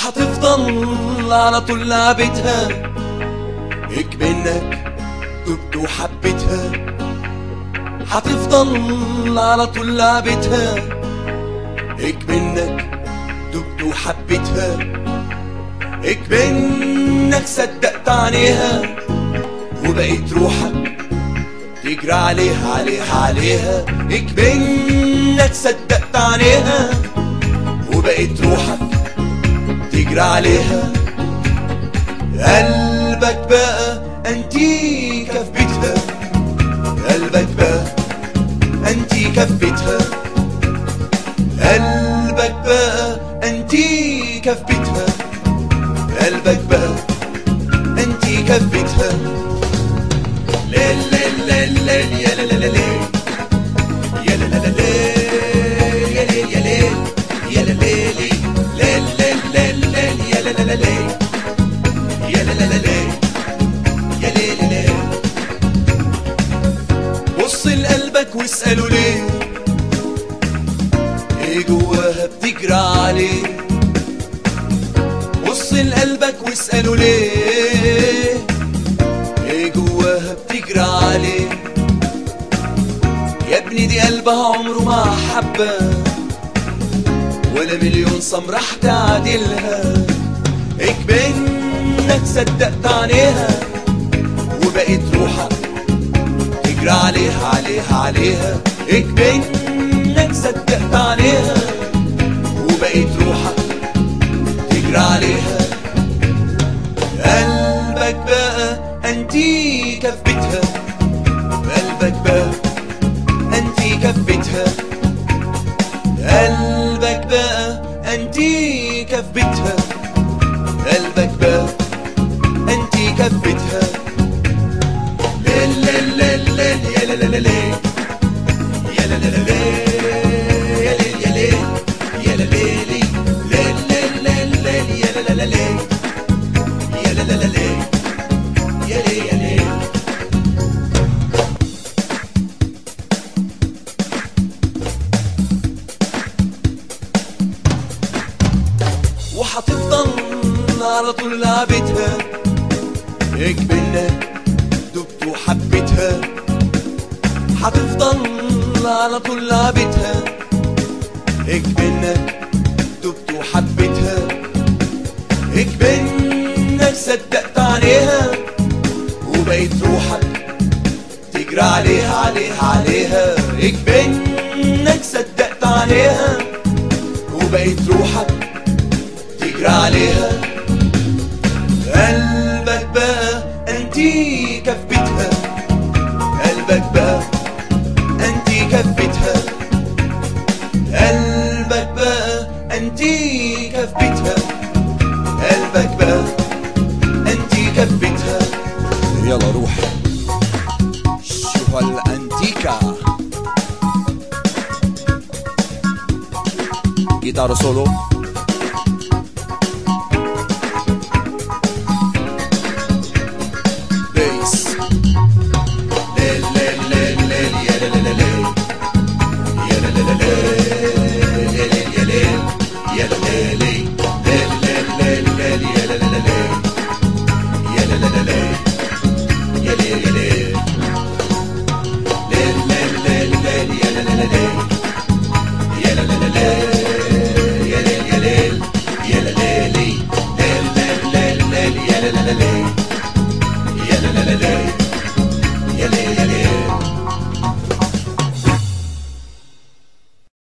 وحتفضل على طول لعبتها، هيك منك دبت وحبتها. حتفضل على طول لعبتها، هيك منك دبت وحبتها. هيك منك صدقت عليها وبقيت روحك تجري عليها عليها عليها. هيك منك صدقت عليها وبقيت روحك تجري عليها. قلبك بقى انتيكة في بيتها، قلبك بقى انتيكة في بيتها. قلبك بقى انتيكة في بيتها، قلبك بقى انتيكة في بيتها. ليل ليل ليل ليل يا لا لا لا ليل يا لا لا لا ليل يا ليل يا ليل يا لا ليل ليل ليل ليل ليل يا لا لا لا ليل يا لا لا لا ليل يا ليل ليل. بص لقلبك واسأله ليه، ايه جواها بتجرى عليه. بص لقلبك واسأله ليه، ايه جواها بتجرى عليه. يا ابني دي قلبها عمره ما حبها، ولا مليون سمرة تعدلها. هيك منك صدقت عليها وبقيت روحك تجري عليها عليها عليها. هيك منك صدقت عليها وبقيت روحك تجري عليها. قلبك بقى انتيكة في بيتها، قلبك بقى انتيكة في بيتها. قلبك بقى انتيكة في بيتها، قلبك بقى انتيكة في بيتها. ليل ليل ليل ليل يا لا لا لا ليل يا لا لا لا ليل يا ليل يا ليل يا لا ليل ليل ليل ليل ليل يا لا لا لا ليل يا لا لا لا ليل يا ليل يا ليل. وحتفضل على طول لعبتها، هيك منك دبت وحبتها. حتفضل على طول لعبتها، هيك منك دبت وحبتها. هيك منك صدقت عليها وبقيت روحك تجري عليها عليها عليها. هيك منك صدقت عليها وبقيت روحك تجري عليها. قلبك بقى انتيكة في بيتها، قلبك بقى انتيكة في بيتها. قلبك بقى انتيكة في بيتها، قلبك بقى انتيكة في بيتها. يلا روح شوف الانتيكا. جيتار سولو